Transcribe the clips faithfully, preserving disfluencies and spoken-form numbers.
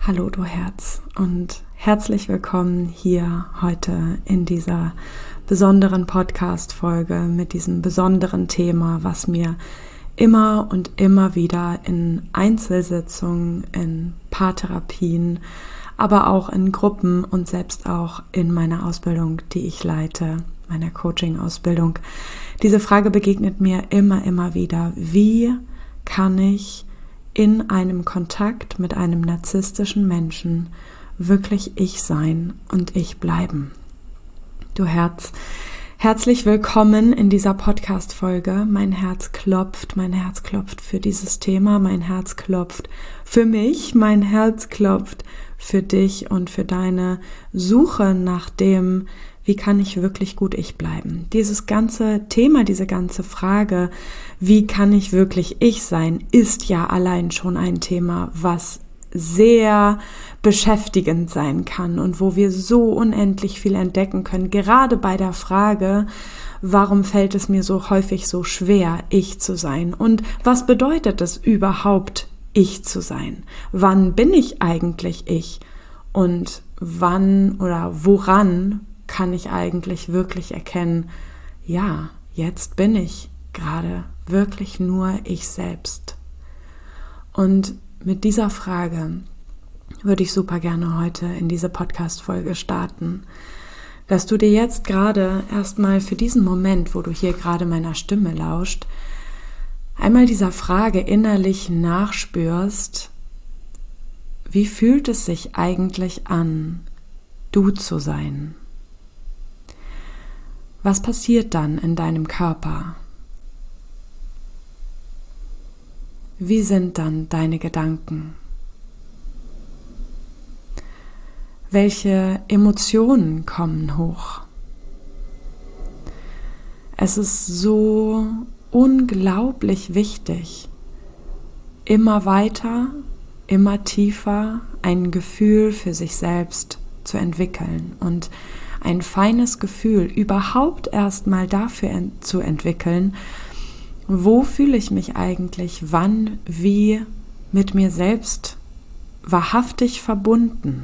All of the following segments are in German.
Hallo du Herz und herzlich willkommen hier heute in dieser besonderen Podcast-Folge mit diesem besonderen Thema, was mir immer und immer wieder in Einzelsitzungen, in Paartherapien, aber auch in Gruppen und selbst auch in meiner Ausbildung, die ich leite, meiner Coaching-Ausbildung. Diese Frage begegnet mir immer, immer wieder. Wie kann ich in einem Kontakt mit einem narzisstischen Menschen wirklich ich sein und ich bleiben? Du Herz, herzlich willkommen in dieser Podcast-Folge. Mein Herz klopft, mein Herz klopft für dieses Thema, mein Herz klopft für mich, mein Herz klopft für dich und für deine Suche nach dem, wie kann ich wirklich gut ich bleiben? Dieses ganze Thema, diese ganze Frage, wie kann ich wirklich ich sein, ist ja allein schon ein Thema, was sehr beschäftigend sein kann und wo wir so unendlich viel entdecken können. Gerade bei der Frage, warum fällt es mir so häufig so schwer, ich zu sein? Und was bedeutet es überhaupt, ich zu sein? Wann bin ich eigentlich ich? Und wann oder woran kann ich eigentlich wirklich erkennen, ja, jetzt bin ich gerade wirklich nur ich selbst. Und mit dieser Frage würde ich super gerne heute in diese Podcast-Folge starten, dass du dir jetzt gerade erstmal für diesen Moment, wo du hier gerade meiner Stimme lauscht, einmal dieser Frage innerlich nachspürst, wie fühlt es sich eigentlich an, du zu sein? Was passiert dann in deinem Körper? Wie sind dann deine Gedanken? Welche Emotionen kommen hoch? Es ist so unglaublich wichtig, immer weiter, immer tiefer ein Gefühl für sich selbst zu entwickeln und ein feines Gefühl überhaupt erstmal dafür ent- zu entwickeln, wo fühle ich mich eigentlich, wann, wie mit mir selbst wahrhaftig verbunden.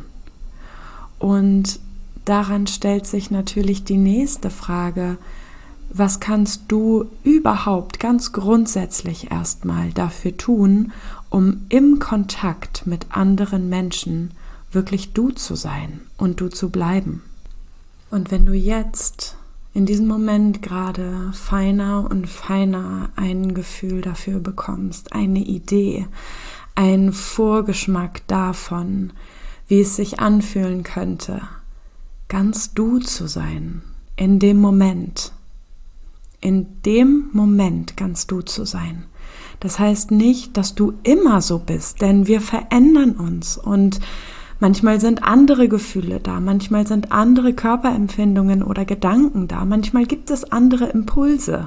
Und daran stellt sich natürlich die nächste Frage, was kannst du überhaupt ganz grundsätzlich erstmal dafür tun, um im Kontakt mit anderen Menschen wirklich du zu sein und du zu bleiben? Und wenn du jetzt in diesem Moment gerade feiner und feiner ein Gefühl dafür bekommst, eine Idee, einen Vorgeschmack davon, wie es sich anfühlen könnte, ganz du zu sein, in dem Moment, in dem Moment ganz du zu sein. Das heißt nicht, dass du immer so bist, denn wir verändern uns und manchmal sind andere Gefühle da, manchmal sind andere Körperempfindungen oder Gedanken da, manchmal gibt es andere Impulse.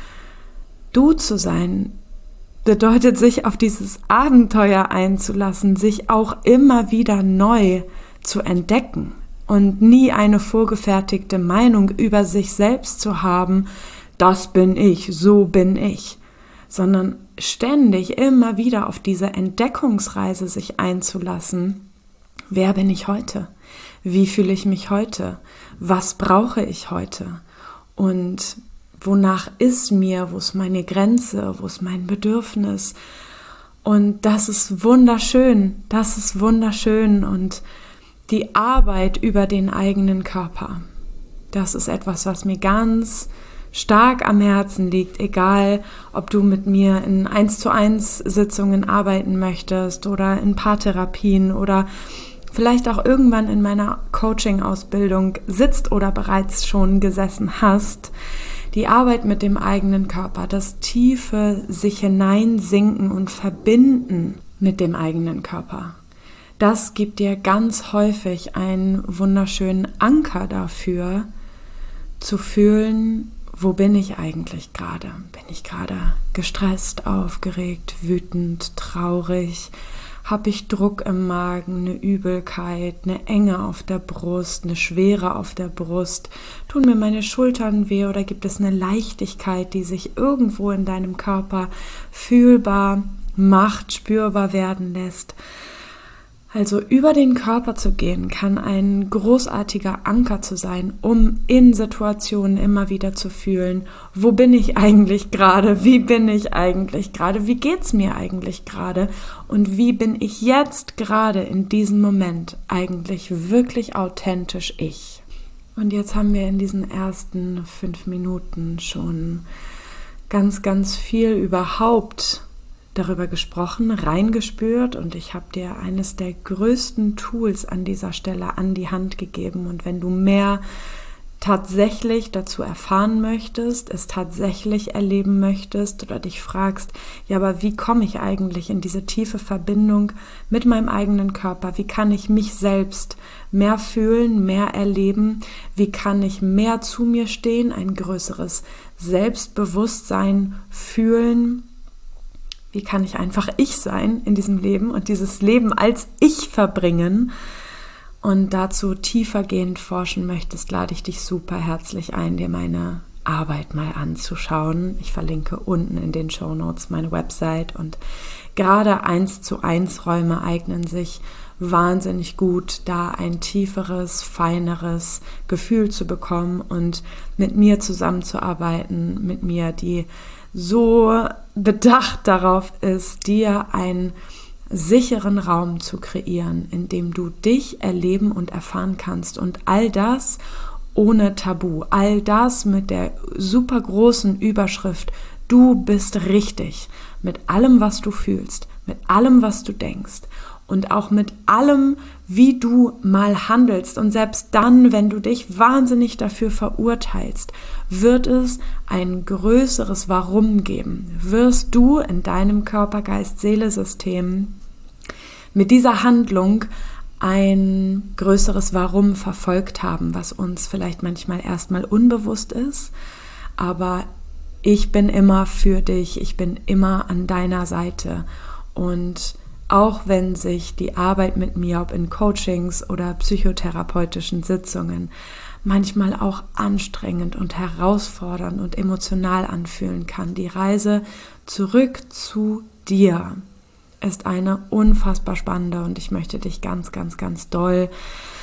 Du zu sein bedeutet, sich auf dieses Abenteuer einzulassen, sich auch immer wieder neu zu entdecken und nie eine vorgefertigte Meinung über sich selbst zu haben, das bin ich, so bin ich, sondern ständig immer wieder auf diese Entdeckungsreise sich einzulassen. Wer bin ich heute? Wie fühle ich mich heute? Was brauche ich heute? Und wonach ist mir? Wo ist meine Grenze? Wo ist mein Bedürfnis? Und das ist wunderschön. Das ist wunderschön. Und die Arbeit über den eigenen Körper, das ist etwas, was mir ganz stark am Herzen liegt, egal ob du mit mir in eins zu eins Sitzungen arbeiten möchtest oder in Paartherapien oder vielleicht auch irgendwann in meiner Coaching-Ausbildung sitzt oder bereits schon gesessen hast. Die Arbeit mit dem eigenen Körper, das tiefe sich hineinsinken und verbinden mit dem eigenen Körper, das gibt dir ganz häufig einen wunderschönen Anker dafür, zu fühlen, wo bin ich eigentlich gerade? Bin ich gerade gestresst, aufgeregt, wütend, traurig? Habe ich Druck im Magen, eine Übelkeit, eine Enge auf der Brust, eine Schwere auf der Brust? Tun mir meine Schultern weh oder gibt es eine Leichtigkeit, die sich irgendwo in deinem Körper fühlbar macht, spürbar werden lässt? Also über den Körper zu gehen, kann ein großartiger Anker zu sein, um in Situationen immer wieder zu fühlen, wo bin ich eigentlich gerade, wie bin ich eigentlich gerade, wie geht's mir eigentlich gerade und wie bin ich jetzt gerade in diesem Moment eigentlich wirklich authentisch ich. Und jetzt haben wir in diesen ersten fünf Minuten schon ganz, ganz viel überhaupt darüber gesprochen, reingespürt und ich habe dir eines der größten Tools an dieser Stelle an die Hand gegeben. Und wenn du mehr tatsächlich dazu erfahren möchtest, es tatsächlich erleben möchtest oder dich fragst, ja, aber wie komme ich eigentlich in diese tiefe Verbindung mit meinem eigenen Körper? Wie kann ich mich selbst mehr fühlen, mehr erleben? Wie kann ich mehr zu mir stehen, ein größeres Selbstbewusstsein fühlen? Wie kann ich einfach ich sein in diesem Leben und dieses Leben als ich verbringen? Und dazu tiefergehend forschen möchtest, lade ich dich super herzlich ein, dir meine Arbeit mal anzuschauen. Ich verlinke unten in den Shownotes meine Website und gerade eins zu eins Räume eignen sich wahnsinnig gut, da ein tieferes, feineres Gefühl zu bekommen und mit mir zusammenzuarbeiten, mit mir, die so bedacht darauf ist, dir einen sicheren Raum zu kreieren, in dem du dich erleben und erfahren kannst und all das ohne Tabu, all das mit der super großen Überschrift, du bist richtig, mit allem, was du fühlst, mit allem, was du denkst und auch mit allem, wie du mal handelst. Und selbst dann, wenn du dich wahnsinnig dafür verurteilst, wird es ein größeres Warum geben. Wirst du in deinem Körper-Geist-Seele-System mit dieser Handlung ein größeres Warum verfolgt haben, was uns vielleicht manchmal erstmal unbewusst ist, aber ich bin immer für dich, ich bin immer an deiner Seite. Und auch wenn sich die Arbeit mit mir, ob in Coachings oder psychotherapeutischen Sitzungen, manchmal auch anstrengend und herausfordernd und emotional anfühlen kann, die Reise zurück zu dir ist eine unfassbar spannende und ich möchte dich ganz, ganz, ganz doll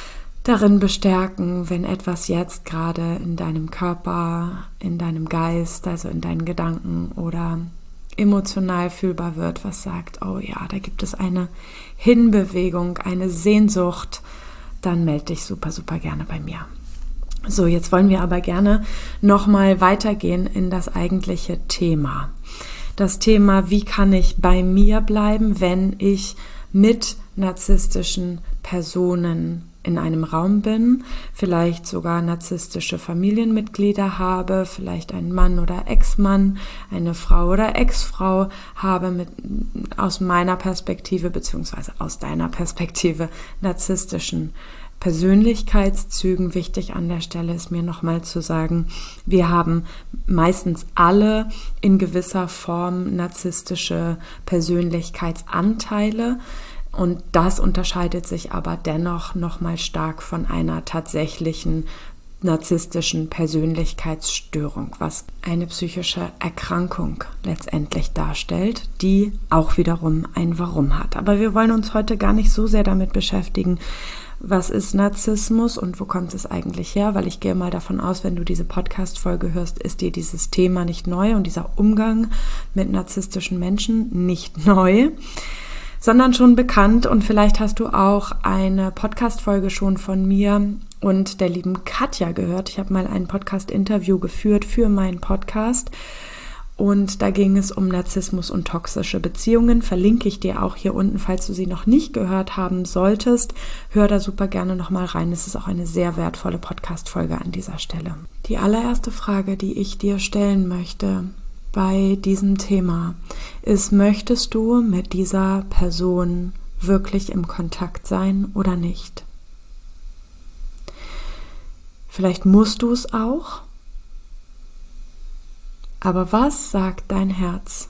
darin bestärken, wenn etwas jetzt gerade in deinem Körper, in deinem Geist, also in deinen Gedanken oder emotional fühlbar wird, was sagt, oh ja, da gibt es eine Hinbewegung, eine Sehnsucht, dann melde dich super, super gerne bei mir. So, jetzt wollen wir aber gerne nochmal weitergehen in das eigentliche Thema. Das Thema, wie kann ich bei mir bleiben, wenn ich mit narzisstischen Personen in einem Raum bin, vielleicht sogar narzisstische Familienmitglieder habe, vielleicht einen Mann oder Ex-Mann, eine Frau oder Ex-Frau habe, mit aus meiner Perspektive beziehungsweise aus deiner Perspektive narzisstischen Persönlichkeitszügen. Wichtig an der Stelle ist mir nochmal zu sagen, wir haben meistens alle in gewisser Form narzisstische Persönlichkeitsanteile. Und das unterscheidet sich aber dennoch nochmal stark von einer tatsächlichen narzisstischen Persönlichkeitsstörung, was eine psychische Erkrankung letztendlich darstellt, die auch wiederum ein Warum hat. Aber wir wollen uns heute gar nicht so sehr damit beschäftigen, was ist Narzissmus und wo kommt es eigentlich her, weil ich gehe mal davon aus, wenn du diese Podcast-Folge hörst, ist dir dieses Thema nicht neu und dieser Umgang mit narzisstischen Menschen nicht neu, sondern schon bekannt und vielleicht hast du auch eine Podcast-Folge schon von mir und der lieben Katja gehört. Ich habe mal ein Podcast-Interview geführt für meinen Podcast und da ging es um Narzissmus und toxische Beziehungen. Verlinke ich dir auch hier unten, falls du sie noch nicht gehört haben solltest. Hör da super gerne nochmal rein. Es ist auch eine sehr wertvolle Podcast-Folge an dieser Stelle. Die allererste Frage, die ich dir stellen möchte bei diesem Thema ist, möchtest du mit dieser Person wirklich im Kontakt sein oder nicht? Vielleicht musst du es auch, aber was sagt dein Herz?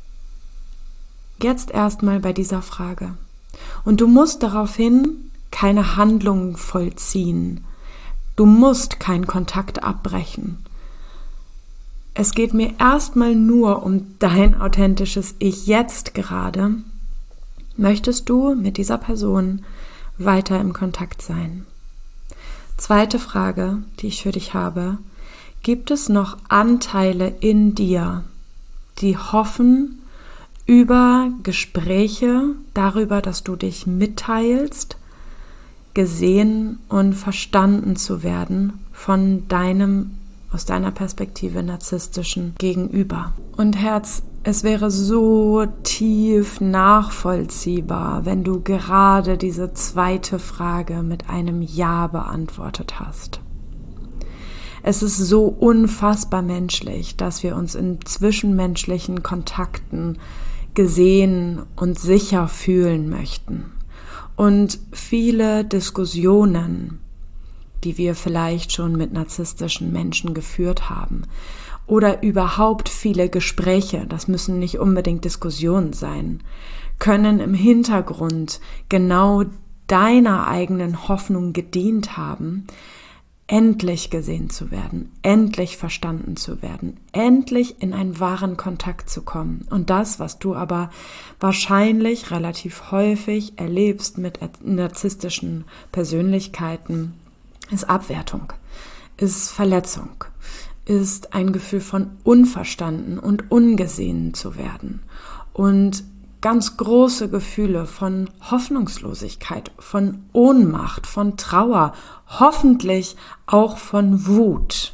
Jetzt erstmal bei dieser Frage. Und du musst daraufhin keine Handlungen vollziehen. Du musst keinen Kontakt abbrechen. Es geht mir erstmal nur um dein authentisches Ich jetzt gerade Möchtest du mit dieser Person weiter im Kontakt sein? Zweite Frage, die ich für dich habe: Gibt es noch Anteile in dir, die hoffen über Gespräche, darüber, dass du dich mitteilst, gesehen und verstanden zu werden von deinem, aus deiner Perspektive narzisstischen Gegenüber? Und Herz, es wäre so tief nachvollziehbar, wenn du gerade diese zweite Frage mit einem Ja beantwortet hast. Es ist so unfassbar menschlich, dass wir uns in zwischenmenschlichen Kontakten gesehen und sicher fühlen möchten. Und viele Diskussionen, die wir vielleicht schon mit narzisstischen Menschen geführt haben, oder überhaupt viele Gespräche, das müssen nicht unbedingt Diskussionen sein, können im Hintergrund genau deiner eigenen Hoffnung gedient haben, endlich gesehen zu werden, endlich verstanden zu werden, endlich in einen wahren Kontakt zu kommen. Und das, was du aber wahrscheinlich relativ häufig erlebst mit narzisstischen Persönlichkeiten, ist Abwertung, ist Verletzung, ist ein Gefühl von unverstanden und ungesehen zu werden und ganz große Gefühle von Hoffnungslosigkeit, von Ohnmacht, von Trauer, hoffentlich auch von Wut.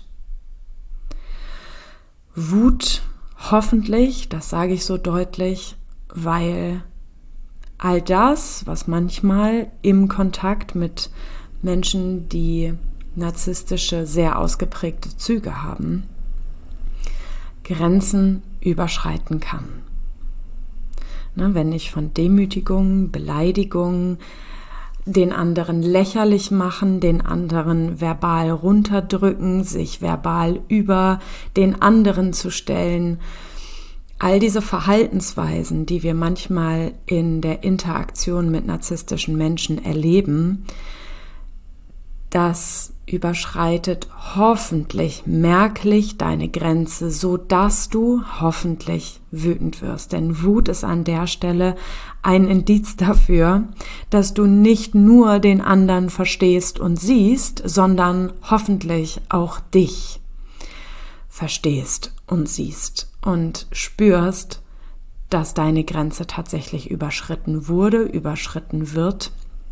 Wut, hoffentlich, das sage ich so deutlich, weil all das, was manchmal im Kontakt mit Menschen, die narzisstische, sehr ausgeprägte Züge haben, Grenzen überschreiten kann. Ne, wenn ich von Demütigung, Beleidigung, den anderen lächerlich machen, den anderen verbal runterdrücken, sich verbal über den anderen zu stellen, all diese Verhaltensweisen, die wir manchmal in der Interaktion mit narzisstischen Menschen erleben, das überschreitet hoffentlich merklich deine Grenze, so dass du hoffentlich wütend wirst. Denn Wut ist an der Stelle ein Indiz dafür, dass du nicht nur den anderen verstehst und siehst, sondern hoffentlich auch dich verstehst und siehst und spürst, dass deine Grenze tatsächlich überschritten wurde, überschritten wird.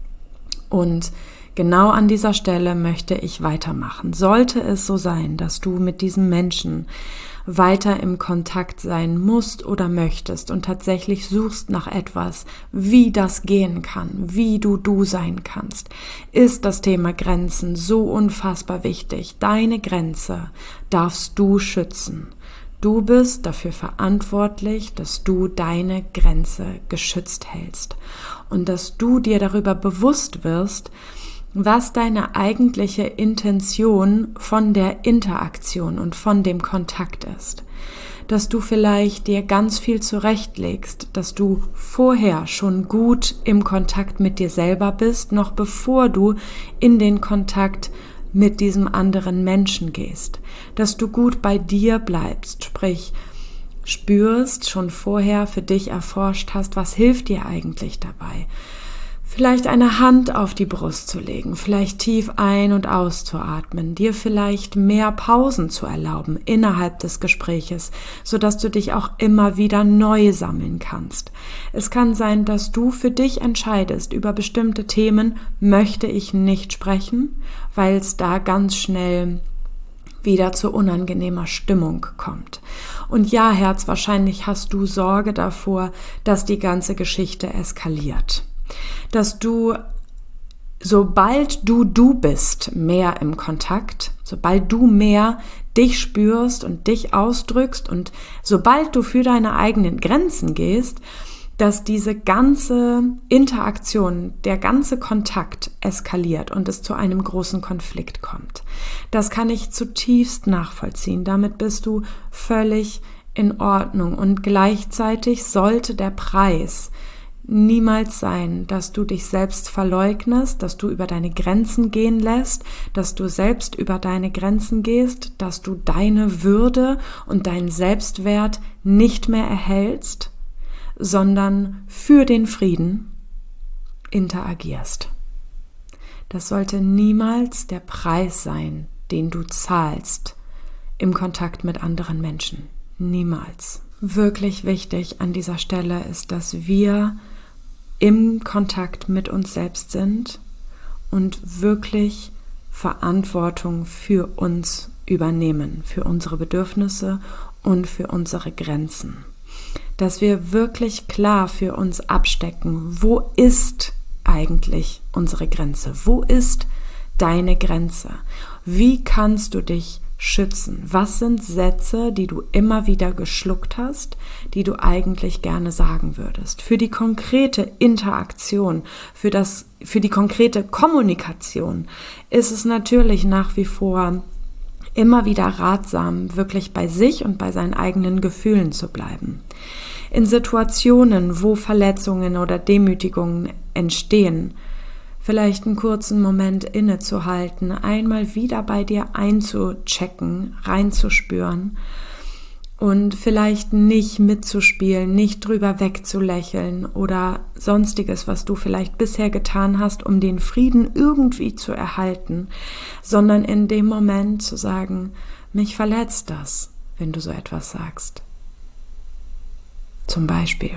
Und genau an dieser Stelle möchte ich weitermachen. Sollte es so sein, dass du mit diesem Menschen weiter im Kontakt sein musst oder möchtest und tatsächlich suchst nach etwas, wie das gehen kann, wie du du sein kannst, ist das Thema Grenzen so unfassbar wichtig. Deine Grenze darfst du schützen. Du bist dafür verantwortlich, dass du deine Grenze geschützt hältst und dass du dir darüber bewusst wirst, was deine eigentliche Intention von der Interaktion und von dem Kontakt ist. Dass du vielleicht dir ganz viel zurechtlegst, dass du vorher schon gut im Kontakt mit dir selber bist, noch bevor du in den Kontakt mit diesem anderen Menschen gehst. Dass du gut bei dir bleibst, sprich spürst, schon vorher für dich erforscht hast, was hilft dir eigentlich dabei. Vielleicht eine Hand auf die Brust zu legen, vielleicht tief ein- und auszuatmen, dir vielleicht mehr Pausen zu erlauben innerhalb des Gespräches, sodass du dich auch immer wieder neu sammeln kannst. Es kann sein, dass du für dich entscheidest, über bestimmte Themen möchte ich nicht sprechen, weil es da ganz schnell wieder zu unangenehmer Stimmung kommt. Und ja, Herz, wahrscheinlich hast du Sorge davor, dass die ganze Geschichte eskaliert. Dass du, sobald du du bist, mehr im Kontakt, sobald du mehr dich spürst und dich ausdrückst und sobald du für deine eigenen Grenzen gehst, dass diese ganze Interaktion, der ganze Kontakt eskaliert und es zu einem großen Konflikt kommt. Das kann ich zutiefst nachvollziehen. Damit bist du völlig in Ordnung und gleichzeitig sollte der Preis niemals sein, dass du dich selbst verleugnest, dass du über deine Grenzen gehen lässt, dass du selbst über deine Grenzen gehst, dass du deine Würde und deinen Selbstwert nicht mehr erhältst, sondern für den Frieden interagierst. Das sollte niemals der Preis sein, den du zahlst im Kontakt mit anderen Menschen. Niemals. Wirklich wichtig an dieser Stelle ist, dass wir im Kontakt mit uns selbst sind und wirklich Verantwortung für uns übernehmen, für unsere Bedürfnisse und für unsere Grenzen. Dass wir wirklich klar für uns abstecken, wo ist eigentlich unsere Grenze? Wo ist deine Grenze? Wie kannst du dich schützen? Was sind Sätze, die du immer wieder geschluckt hast, die du eigentlich gerne sagen würdest? Für die konkrete Interaktion, für das, für die konkrete Kommunikation ist es natürlich nach wie vor immer wieder ratsam, wirklich bei sich und bei seinen eigenen Gefühlen zu bleiben. In Situationen, wo Verletzungen oder Demütigungen entstehen, vielleicht einen kurzen Moment innezuhalten, einmal wieder bei dir einzuchecken, reinzuspüren und vielleicht nicht mitzuspielen, nicht drüber wegzulächeln oder sonstiges, was du vielleicht bisher getan hast, um den Frieden irgendwie zu erhalten, sondern in dem Moment zu sagen, mich verletzt das, wenn du so etwas sagst. Zum Beispiel.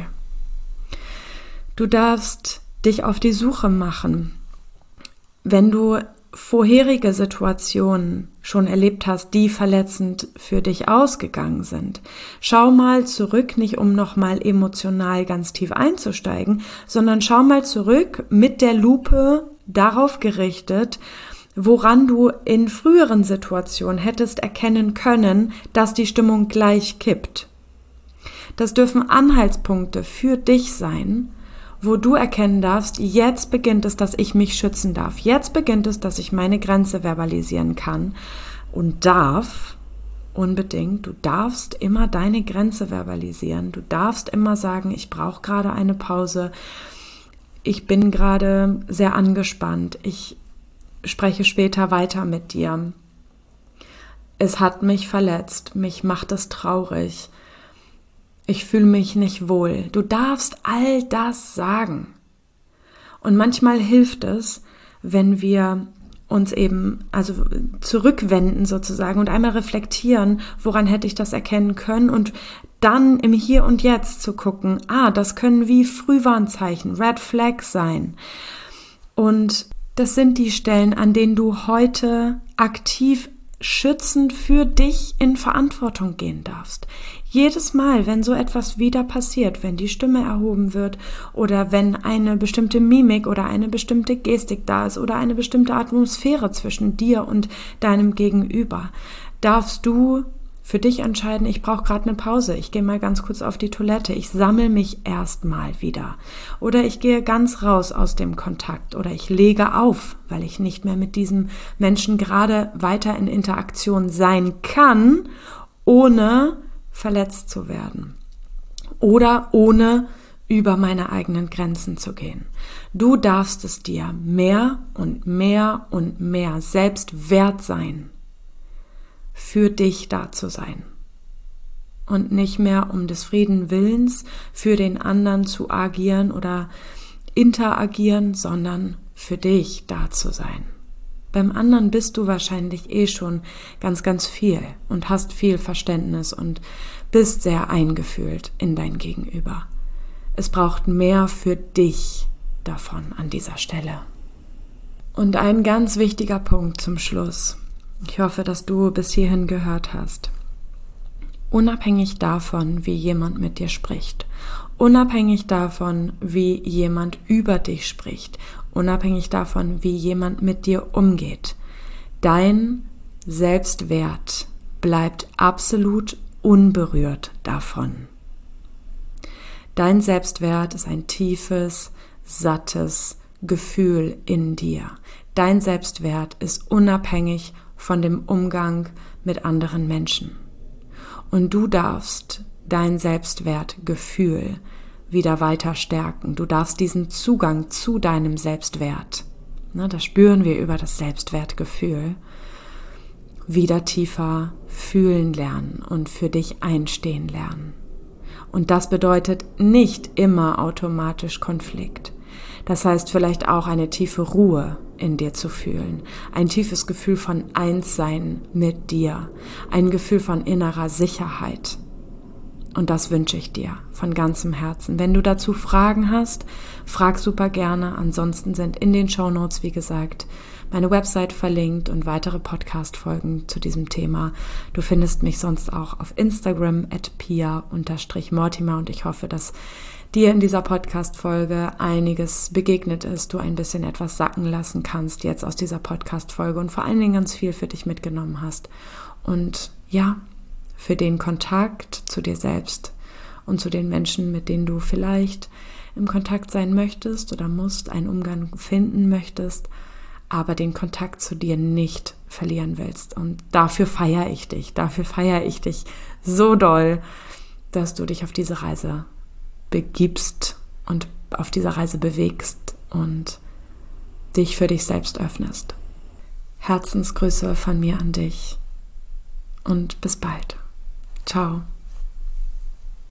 Du darfst dich auf die Suche machen, wenn du vorherige Situationen schon erlebt hast, die verletzend für dich ausgegangen sind. Schau mal zurück, nicht um nochmal emotional ganz tief einzusteigen, sondern schau mal zurück mit der Lupe darauf gerichtet, woran du in früheren Situationen hättest erkennen können, dass die Stimmung gleich kippt. Das dürfen Anhaltspunkte für dich sein, wo du erkennen darfst, jetzt beginnt es, dass ich mich schützen darf. Jetzt beginnt es, dass ich meine Grenze verbalisieren kann und darf, unbedingt, du darfst immer deine Grenze verbalisieren. Du darfst immer sagen, ich brauche gerade eine Pause, ich bin gerade sehr angespannt, ich spreche später weiter mit dir. Es hat mich verletzt, mich macht es traurig. Ich fühle mich nicht wohl. Du darfst all das sagen. Und manchmal hilft es, wenn wir uns eben also zurückwenden sozusagen und einmal reflektieren, woran hätte ich das erkennen können und dann im Hier und Jetzt zu gucken, ah, das können wie Frühwarnzeichen, Red Flags sein. Und das sind die Stellen, an denen du heute aktiv schützend für dich in Verantwortung gehen darfst. Jedes Mal, wenn so etwas wieder passiert, wenn die Stimme erhoben wird oder wenn eine bestimmte Mimik oder eine bestimmte Gestik da ist oder eine bestimmte Atmosphäre zwischen dir und deinem Gegenüber, darfst du für dich entscheiden, ich brauche gerade eine Pause, ich gehe mal ganz kurz auf die Toilette, ich sammle mich erstmal wieder oder ich gehe ganz raus aus dem Kontakt oder ich lege auf, weil ich nicht mehr mit diesem Menschen gerade weiter in Interaktion sein kann, ohne verletzt zu werden oder ohne über meine eigenen Grenzen zu gehen. Du darfst es dir mehr und mehr und mehr selbst wert sein, für dich da zu sein und nicht mehr um des Frieden Willens für den anderen zu agieren oder interagieren, sondern für dich da zu sein. Beim anderen bist du wahrscheinlich eh schon ganz, ganz viel und hast viel Verständnis und bist sehr eingefühlt in dein Gegenüber. Es braucht mehr für dich davon an dieser Stelle. Und ein ganz wichtiger Punkt zum Schluss. Ich hoffe, dass du bis hierhin gehört hast. Unabhängig davon, wie jemand mit dir spricht, unabhängig davon, wie jemand über dich spricht, unabhängig davon, wie jemand mit dir umgeht, dein Selbstwert bleibt absolut unberührt davon. Dein Selbstwert ist ein tiefes, sattes Gefühl in dir. Dein Selbstwert ist unabhängig von dem Umgang mit anderen Menschen. Und du darfst dein Selbstwertgefühl wieder weiter stärken. Du darfst diesen Zugang zu deinem Selbstwert, ne, das spüren wir über das Selbstwertgefühl, wieder tiefer fühlen lernen und für dich einstehen lernen. Und das bedeutet nicht immer automatisch Konflikt. Das heißt vielleicht auch eine tiefe Ruhe in dir zu fühlen, ein tiefes Gefühl von Einssein mit dir, ein Gefühl von innerer Sicherheit. Und das wünsche ich dir von ganzem Herzen. Wenn du dazu Fragen hast, frag super gerne. Ansonsten sind in den Shownotes, wie gesagt, meine Website verlinkt und weitere Podcast-Folgen zu diesem Thema. Du findest mich sonst auch auf Instagram at pia mortimer und ich hoffe, dass dir in dieser Podcast-Folge einiges begegnet ist, du ein bisschen etwas sacken lassen kannst jetzt aus dieser Podcast-Folge und vor allen Dingen ganz viel für dich mitgenommen hast. Und ja, für den Kontakt zu dir selbst und zu den Menschen, mit denen du vielleicht im Kontakt sein möchtest oder musst, einen Umgang finden möchtest, aber den Kontakt zu dir nicht verlieren willst. Und dafür feiere ich dich, dafür feiere ich dich so doll, dass du dich auf diese Reise begibst und auf dieser Reise bewegst und dich für dich selbst öffnest. Herzensgrüße von mir an dich und bis bald. Ciao.